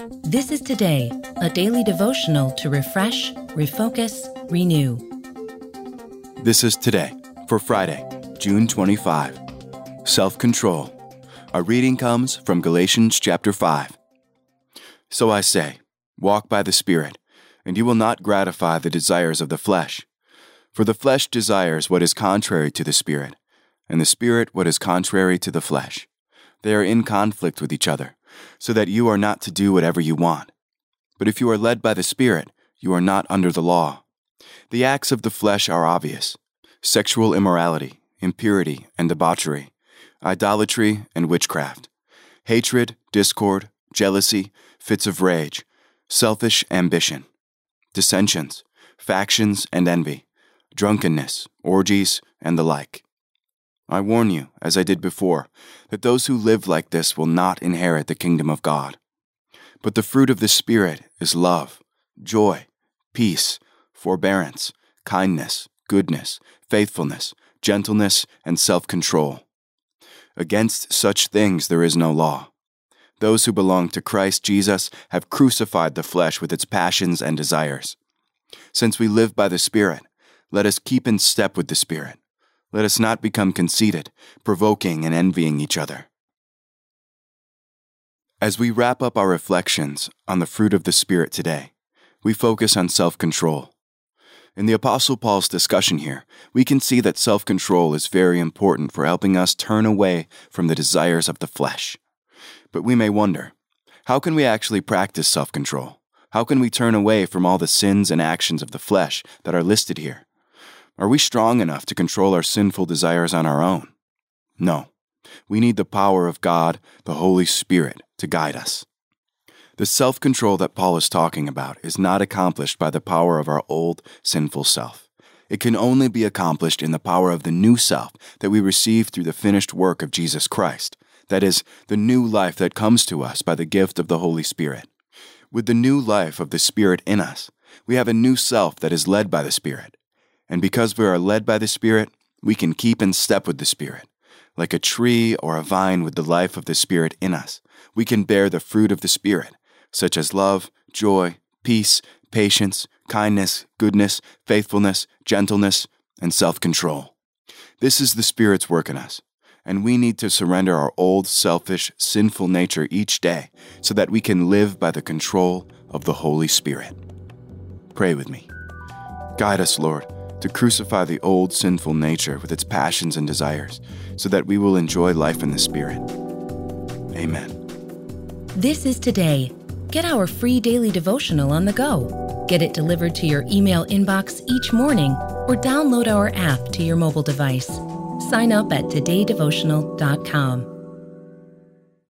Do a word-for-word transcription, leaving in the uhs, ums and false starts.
This is Today, a daily devotional to refresh, refocus, renew. This is Today for Friday, June twenty-fifth. Self-control. Our reading comes from Galatians chapter five. So I say, walk by the Spirit, and you will not gratify the desires of the flesh. For the flesh desires what is contrary to the Spirit, and the Spirit what is contrary to the flesh. They are in conflict with each other, so that you are not to do whatever you want. But if you are led by the Spirit, you are not under the law. The acts of the flesh are obvious: sexual immorality, impurity and debauchery, idolatry and witchcraft, hatred, discord, jealousy, fits of rage, selfish ambition, dissensions, factions and envy, drunkenness, orgies, and the like. I warn you, as I did before, that those who live like this will not inherit the kingdom of God. But the fruit of the Spirit is love, joy, peace, forbearance, kindness, goodness, faithfulness, gentleness, and self-control. Against such things there is no law. Those who belong to Christ Jesus have crucified the flesh with its passions and desires. Since we live by the Spirit, let us keep in step with the Spirit. Let us not become conceited, provoking and envying each other. As we wrap up our reflections on the fruit of the Spirit today, we focus on self-control. In the Apostle Paul's discussion here, we can see that self-control is very important for helping us turn away from the desires of the flesh. But we may wonder, how can we actually practice self-control? How can we turn away from all the sins and actions of the flesh that are listed here? Are we strong enough to control our sinful desires on our own? No. We need the power of God, the Holy Spirit, to guide us. The self-control that Paul is talking about is not accomplished by the power of our old, sinful self. It can only be accomplished in the power of the new self that we receive through the finished work of Jesus Christ. That is, the new life that comes to us by the gift of the Holy Spirit. With the new life of the Spirit in us, we have a new self that is led by the Spirit. And because we are led by the Spirit, we can keep in step with the Spirit. Like a tree or a vine with the life of the Spirit in us, we can bear the fruit of the Spirit, such as love, joy, peace, patience, kindness, goodness, faithfulness, gentleness, and self-control. This is the Spirit's work in us, and we need to surrender our old, selfish, sinful nature each day so that we can live by the control of the Holy Spirit. Pray with me. Guide us, Lord, to crucify the old sinful nature with its passions and desires, so that we will enjoy life in the Spirit. Amen. This is Today. Get our free daily devotional on the go. Get it delivered to your email inbox each morning or download our app to your mobile device. Sign up at today devotional dot com.